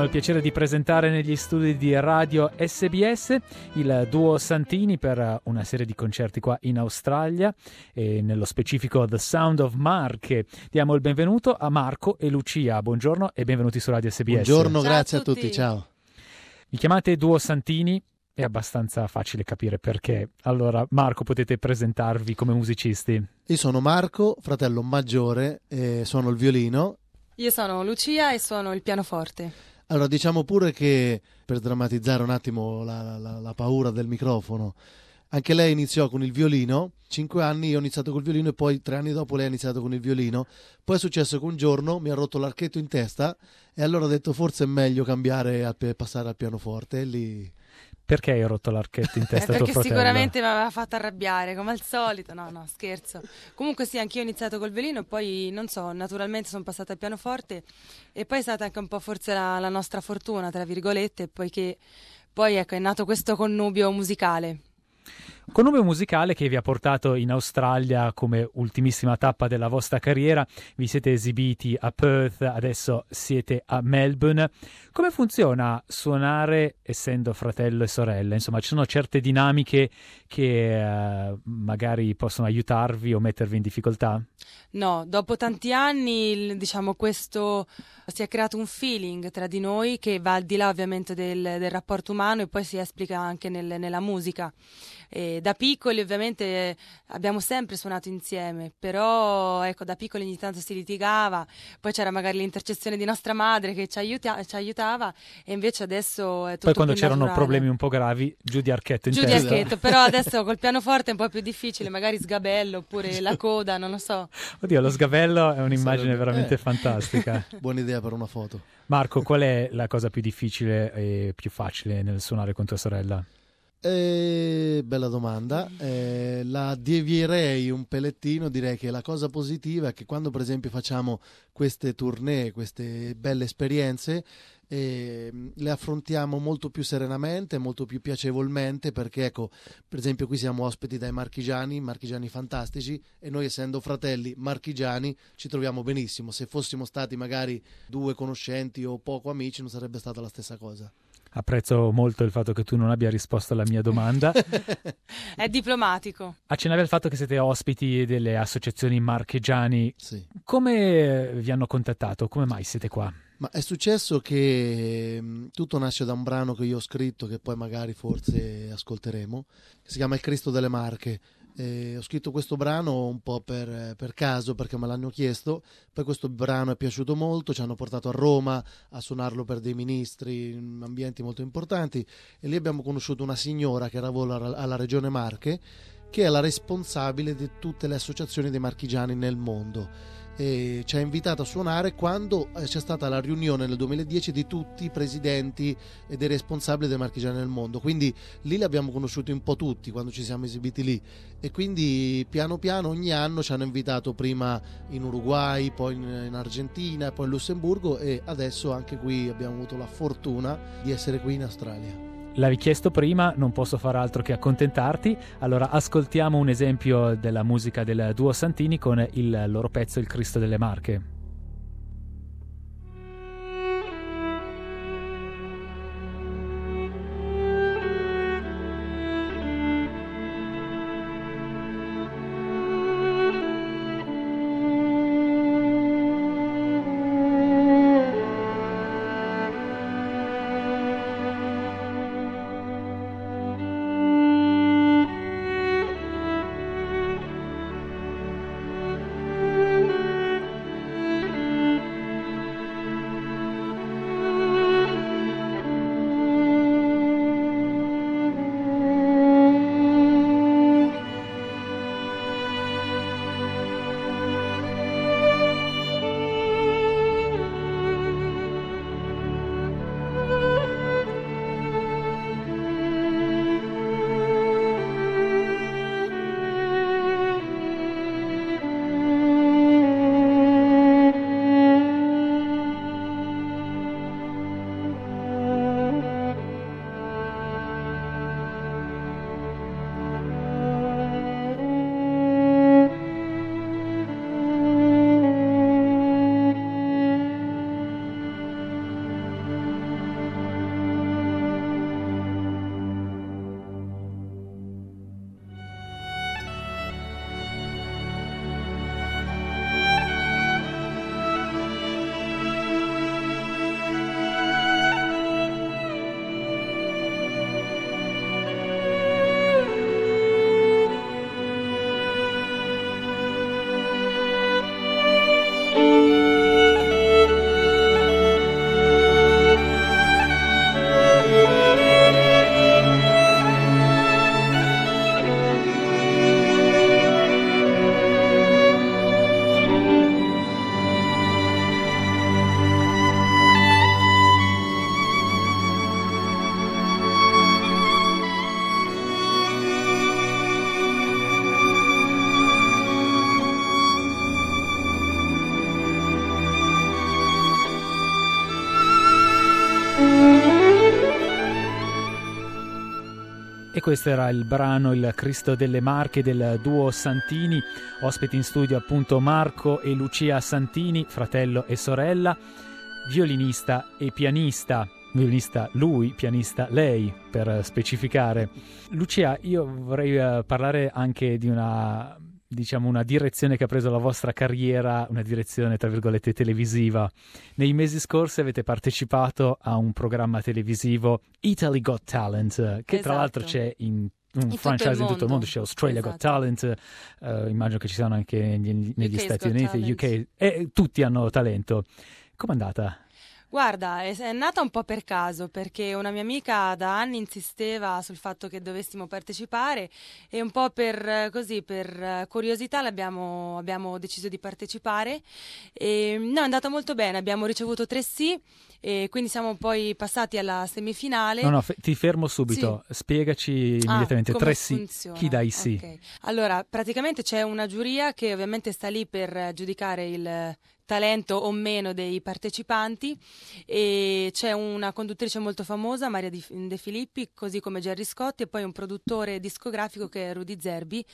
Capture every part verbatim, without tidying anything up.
abbiamo il piacere di presentare negli studi di Radio S B S il duo Santini per una serie di concerti qua in Australia e nello specifico The Sound of Marche. Diamo il benvenuto a Marco e Lucia. Buongiorno e benvenuti su Radio S B S. Buongiorno, Ciao grazie a a tutti. tutti, ciao. Mi chiamate duo Santini? È abbastanza facile capire perché. Allora, Marco, potete presentarvi come musicisti? Io sono Marco, fratello maggiore, e suono il violino. Io sono Lucia e suono il pianoforte. Allora, diciamo pure che, per drammatizzare un attimo la, la, la paura del microfono, anche lei iniziò con il violino, cinque anni, io ho iniziato col violino e poi tre anni dopo lei ha iniziato con il violino. Poi è successo che un giorno mi ha rotto l'archetto in testa e allora ho detto forse è meglio cambiare e passare al pianoforte e lì... Perché hai rotto l'archetto in testa a Eh, tuo perché fratello? sicuramente mi aveva fatto arrabbiare, come al solito. No, no, scherzo. Comunque sì, anch'io ho iniziato col violino e poi, non so, naturalmente sono passata al pianoforte e poi è stata anche un po' forse la, la nostra fortuna, tra virgolette, poiché poi ecco è nato questo connubio musicale. Connubio musicale che vi ha portato in Australia come ultimissima tappa della vostra carriera. Vi siete esibiti a Perth, adesso siete a Melbourne. Come funziona suonare essendo fratello e sorella? Insomma, ci sono certe dinamiche che eh, magari possono aiutarvi o mettervi in difficoltà? No, dopo tanti anni, diciamo, questo si è creato un feeling tra di noi che va al di là ovviamente del, del rapporto umano e poi si esplica anche nel, nella musica. E da piccoli ovviamente abbiamo sempre suonato insieme, però ecco, da piccoli ogni tanto si litigava, poi c'era magari l'intercessione di nostra madre che ci, aiuta- ci aiutava e invece adesso è tutto Poi quando più c'erano naturale. problemi un po' gravi, giù di archetto in Giù di testa. archetto, però adesso col pianoforte è un po' più difficile, magari sgabello oppure la coda, non lo so. Oddio, lo sgabello è un'immagine Sarebbe- veramente eh. fantastica. Buona idea per una foto. Marco, qual è la cosa più difficile e più facile nel suonare con tua sorella? Eh, bella domanda. Eh, la devierei un pelettino, direi che la cosa positiva è che quando per esempio facciamo queste tournée, queste belle esperienze, eh, le affrontiamo molto più serenamente, molto più piacevolmente, perché ecco, per esempio qui siamo ospiti dai marchigiani, marchigiani fantastici, e noi essendo fratelli marchigiani ci troviamo benissimo. Se fossimo stati magari due conoscenti o poco amici non sarebbe stata la stessa cosa. Apprezzo molto il fatto che tu non abbia risposto alla mia domanda. È diplomatico. Accennavi al fatto che siete ospiti delle associazioni marchigiani. Sì. Come vi hanno contattato? Come mai siete qua? Ma è successo che mh, tutto nasce da un brano che io ho scritto, che poi magari forse ascolteremo, che si chiama Il Cristo delle Marche. Eh, ho scritto questo brano un po' per, per caso, perché me l'hanno chiesto, poi questo brano è piaciuto molto, ci hanno portato a Roma a suonarlo per dei ministri in ambienti molto importanti e lì abbiamo conosciuto una signora che lavora alla Regione Marche, che è la responsabile di tutte le associazioni dei marchigiani nel mondo. E ci ha invitato a suonare quando c'è stata la riunione nel duemiladieci di tutti i presidenti e dei responsabili dei marchigiani nel mondo, quindi lì li abbiamo conosciuti un po' tutti quando ci siamo esibiti lì e quindi piano piano ogni anno ci hanno invitato, prima in Uruguay, poi in, in Argentina, poi in Lussemburgo e adesso anche qui abbiamo avuto la fortuna di essere qui in Australia. L'avevi chiesto prima, non posso fare altro che accontentarti. Allora ascoltiamo un esempio della musica del duo Santini con il loro pezzo Il Cristo delle Marche. E questo era il brano Il Cristo delle Marche del duo Santini, ospiti in studio appunto Marco e Lucia Santini, fratello e sorella, violinista e pianista, violinista lui, pianista lei, per specificare. Lucia, io vorrei parlare anche di una, diciamo, una direzione che ha preso la vostra carriera, una direzione tra virgolette televisiva. Nei mesi scorsi avete partecipato a un programma televisivo, Italy Got Talent, che esatto. tra l'altro c'è in un in franchise tutto in tutto il mondo, c'è Australia esatto. Got Talent, uh, immagino che ci siano anche negli, negli Stati Uniti, U K, e tutti hanno talento. Com'è andata? Guarda, è, è nata un po' per caso, perché una mia amica da anni insisteva sul fatto che dovessimo partecipare e un po' per così, per curiosità l'abbiamo, abbiamo deciso di partecipare. E, no, è andata molto bene, abbiamo ricevuto tre sì e quindi siamo poi passati alla semifinale. No, no, f- ti fermo subito, sì. Spiegaci immediatamente, ah, tre sì, funziona. Chi dà i sì? Okay. Allora, praticamente c'è una giuria che ovviamente sta lì per giudicare il talento o meno dei partecipanti e c'è una conduttrice molto famosa, Maria De Filippi, così come Gerry Scotti, e poi un produttore discografico che è Rudy Zerbi,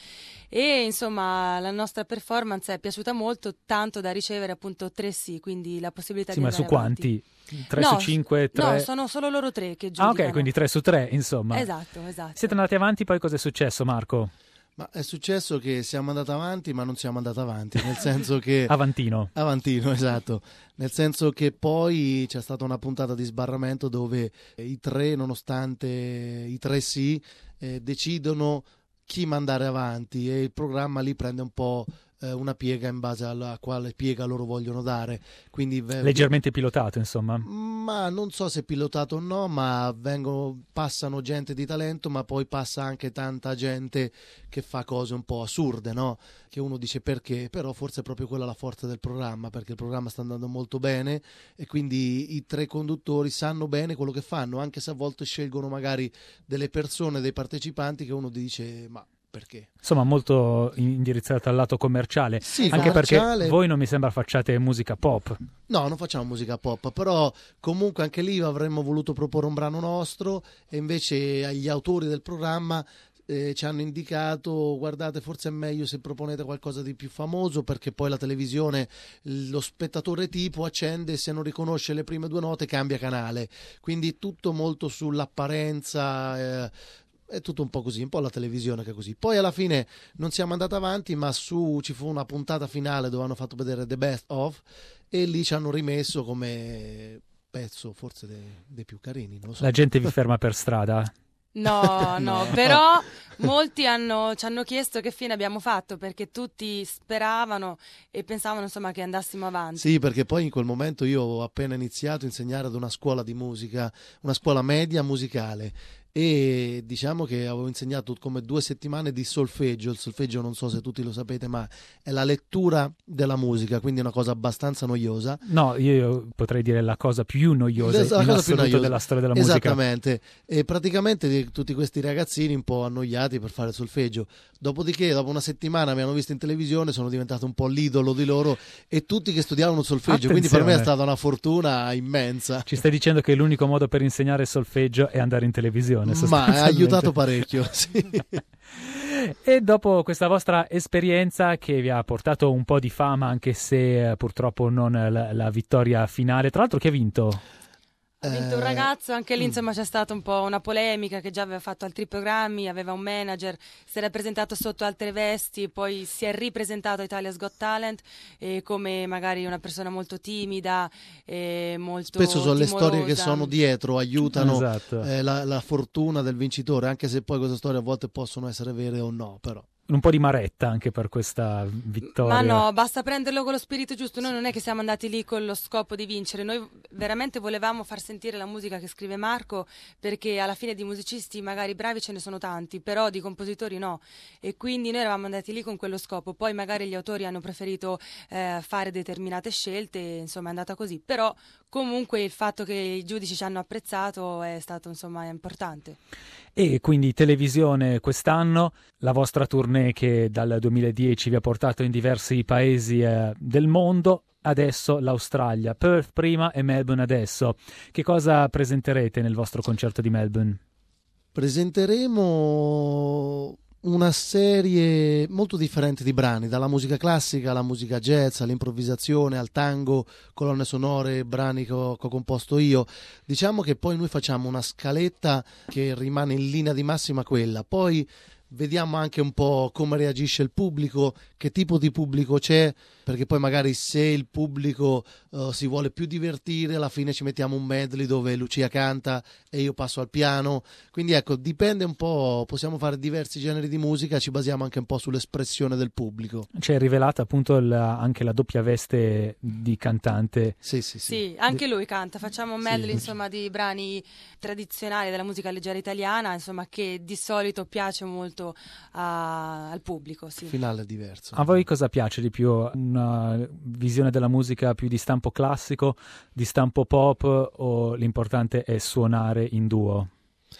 e insomma la nostra performance è piaciuta molto, tanto da ricevere appunto tre sì, quindi la possibilità sì, di ma su avanti. Quanti? tre no, su cinque? tre... No, sono solo loro tre che giudicano. Ah ok, quindi tre su tre insomma. Esatto, esatto. Siete andati avanti, poi cosa è successo, Marco? Ma è successo che siamo andati avanti, ma non siamo andati avanti, nel senso che... Avantino. Avantino, esatto. Nel senso che poi c'è stata una puntata di sbarramento dove i tre, nonostante i tre sì, eh, decidono chi mandare avanti e il programma lì prende un po' eh, una piega in base alla quale piega loro vogliono dare. Quindi leggermente pilotato, insomma. Ma non so se pilotato o no, ma vengono, passano gente di talento, ma poi passa anche tanta gente che fa cose un po' assurde, no? Che uno dice perché, però forse è proprio quella la forza del programma, perché il programma sta andando molto bene e quindi i tre conduttori sanno bene quello che fanno, anche se a volte scelgono magari delle persone, dei partecipanti che uno dice ma perché? Insomma, molto indirizzato al lato commerciale, sì, anche commerciale. Perché voi non mi sembra facciate musica pop. No, non facciamo musica pop, però comunque anche lì avremmo voluto proporre un brano nostro e invece gli autori del programma eh, ci hanno indicato guardate, forse è meglio se proponete qualcosa di più famoso, perché poi la televisione, lo spettatore tipo accende e se non riconosce le prime due note cambia canale, quindi tutto molto sull'apparenza, eh, è tutto un po' così, un po' la televisione che è così. Poi alla fine non siamo andati avanti, ma su ci fu una puntata finale dove hanno fatto vedere The Best Of e lì ci hanno rimesso come pezzo forse dei, dei più carini, non lo so. La gente vi ferma per strada? No, no, però molti hanno, ci hanno chiesto che fine abbiamo fatto, perché tutti speravano e pensavano insomma che andassimo avanti. Sì, perché poi in quel momento io ho appena iniziato a insegnare ad una scuola di musica, una scuola media musicale, e diciamo che avevo insegnato come due settimane di solfeggio. Il solfeggio, non so se tutti lo sapete, ma è la lettura della musica, quindi è una cosa abbastanza noiosa. No, io potrei dire la cosa più noiosa la in cosa assoluto più noiosa. della storia della Esattamente. musica. Esattamente, e praticamente tutti questi ragazzini un po' annoiati per fare il solfeggio. Dopodiché, dopo una settimana mi hanno visto in televisione, sono diventato un po' l'idolo di loro e tutti che studiavano il solfeggio. Attenzione. Quindi per me è stata una fortuna immensa. Ci stai dicendo che l'unico modo per insegnare il solfeggio è andare in televisione? Ma ha aiutato parecchio, sì. E dopo questa vostra esperienza che vi ha portato un po' di fama, anche se eh, purtroppo non la, la vittoria finale, tra l'altro chi ha vinto? Ha vinto un ragazzo, anche lì insomma c'è stata un po' una polemica, che già aveva fatto altri programmi, aveva un manager, si era presentato sotto altre vesti, poi si è ripresentato a Italia's Got Talent eh, come magari una persona molto timida, eh, molto spesso sono timorosa. Le storie che sono dietro aiutano esatto. eh, la, la fortuna del vincitore, anche se poi queste storie a volte possono essere vere o no, però un po' di maretta anche per questa vittoria. Ma no, basta prenderlo con lo spirito giusto. Noi non è che siamo andati lì con lo scopo di vincere, noi veramente volevamo far sentire la musica che scrive Marco, perché alla fine di musicisti magari bravi ce ne sono tanti, però di compositori no, e quindi noi eravamo andati lì con quello scopo. Poi magari gli autori hanno preferito eh, fare determinate scelte, insomma è andata così, però comunque il fatto che i giudici ci hanno apprezzato è stato insomma importante. E quindi televisione quest'anno, la vostra tournée che dal duemiladieci vi ha portato in diversi paesi eh, del mondo, adesso l'Australia, Perth prima e Melbourne adesso. Che cosa presenterete nel vostro concerto di Melbourne? Presenteremo una serie molto differente di brani, dalla musica classica alla musica jazz, all'improvvisazione, al tango, colonne sonore, brani che ho, che ho composto io. Diciamo che poi noi facciamo una scaletta che rimane in linea di massima quella, poi vediamo anche un po' come reagisce il pubblico, che tipo di pubblico c'è, perché poi magari se il pubblico uh, si vuole più divertire, alla fine ci mettiamo un medley dove Lucia canta e io passo al piano. Quindi ecco, dipende un po', possiamo fare diversi generi di musica, ci basiamo anche un po' sull'espressione del pubblico. C'è rivelata appunto la, anche la doppia veste di cantante. Sì, sì, sì. Sì, anche lui canta, facciamo un medley Sì. insomma di brani tradizionali della musica leggera italiana, insomma, che di solito piace molto a, al pubblico. Sì. Il finale è diverso. A voi cosa piace di più? Una visione della musica più di stampo classico, di stampo pop, o l'importante è suonare in duo?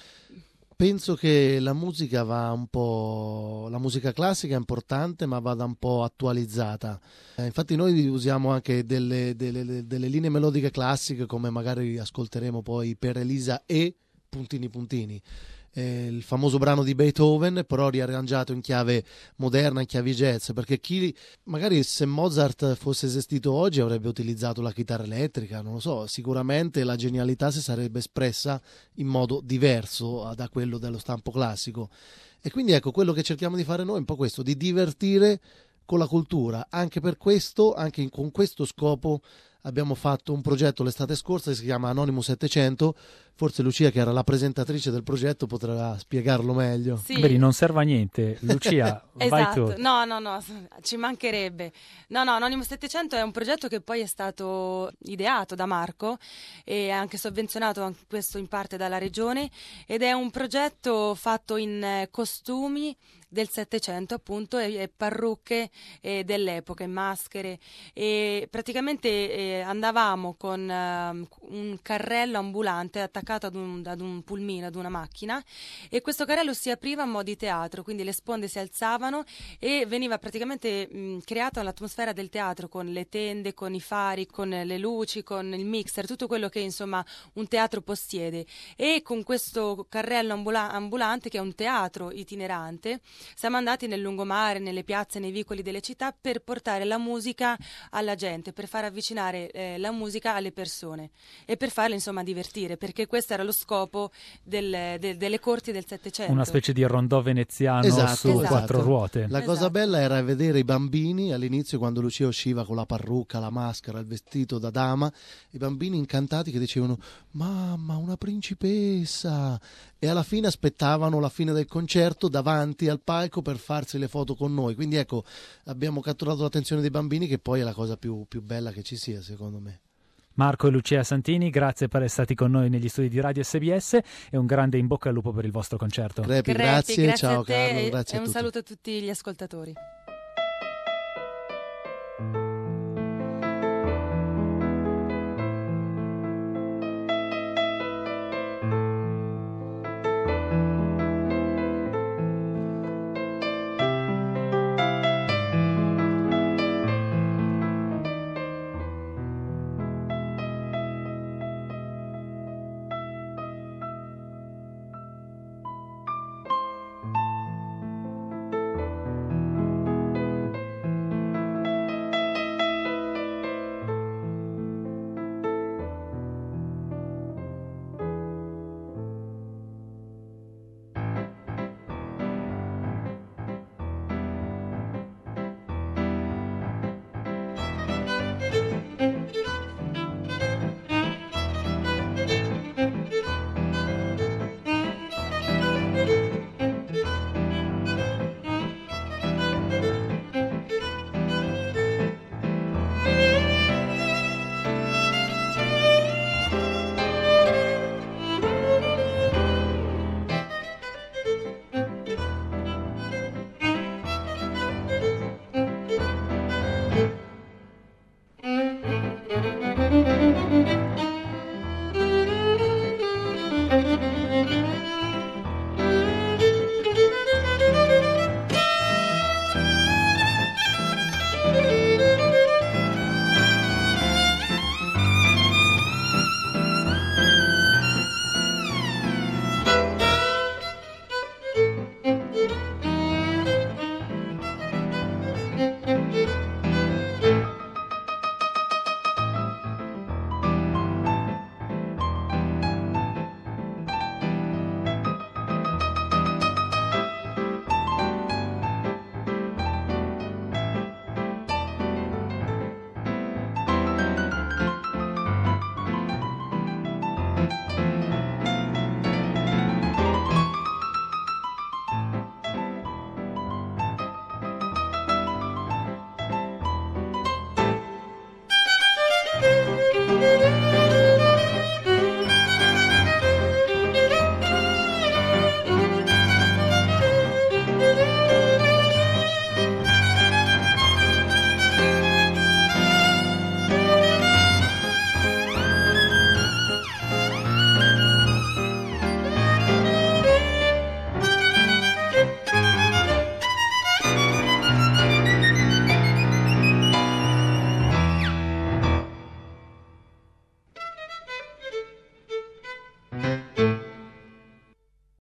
Penso che la musica va un po', la musica classica è importante, ma vada un po' attualizzata. Eh, infatti noi usiamo anche delle, delle, delle linee melodiche classiche, come magari ascolteremo poi per Elisa e puntini puntini. Eh, il famoso brano di Beethoven, però riarrangiato in chiave moderna, in chiave jazz, perché chi magari se Mozart fosse esistito oggi avrebbe utilizzato la chitarra elettrica, non lo so, sicuramente la genialità si sarebbe espressa in modo diverso da quello dello stampo classico. E quindi ecco, quello che cerchiamo di fare noi è un po' questo, di divertire con la cultura. Anche per questo, anche in, con questo scopo abbiamo fatto un progetto l'estate scorsa che si chiama Anonymous settecento. Forse Lucia, che era la presentatrice del progetto, potrà spiegarlo meglio. Sì. Vedi, non serve a niente. Lucia, vai Esatto, tu. no, no, no, ci mancherebbe. No, no, Anonymous settecento è un progetto che poi è stato ideato da Marco e anche sovvenzionato anche questo in parte dalla regione, ed è un progetto fatto in eh, costumi del Settecento, appunto, e, e parrucche eh, dell'epoca, e maschere, e praticamente eh, andavamo con eh, un carrello ambulante attaccato ad un, ad un pulmino, ad una macchina, e questo carrello si apriva a mo' di teatro, quindi le sponde si alzavano e veniva praticamente mh, creata l'atmosfera del teatro, con le tende, con i fari, con le luci, con il mixer, tutto quello che insomma un teatro possiede. E con questo carrello ambula- ambulante, che è un teatro itinerante, siamo andati nel lungomare, nelle piazze, nei vicoli delle città, per portare la musica alla gente, per far avvicinare eh, la musica alle persone e per farle insomma divertire, perché questo era lo scopo del, del, delle corti del Settecento. Una specie di rondò veneziano Esatto, su esatto. quattro ruote. La cosa Esatto. bella era vedere i bambini all'inizio, quando Lucia usciva con la parrucca, la maschera, il vestito da dama, i bambini incantati che dicevano mamma, una principessa, e alla fine aspettavano la fine del concerto davanti al palco per farsi le foto con noi. Quindi ecco, abbiamo catturato l'attenzione dei bambini, che poi è la cosa più, più bella che ci sia, secondo me. Marco e Lucia Santini, grazie per essere stati con noi negli studi di Radio S B S e un grande in bocca al lupo per il vostro concerto. Crepi, Crepi, grazie, grazie ciao a te, Carlo, grazie e a un tutti. saluto a tutti gli ascoltatori. Thank you.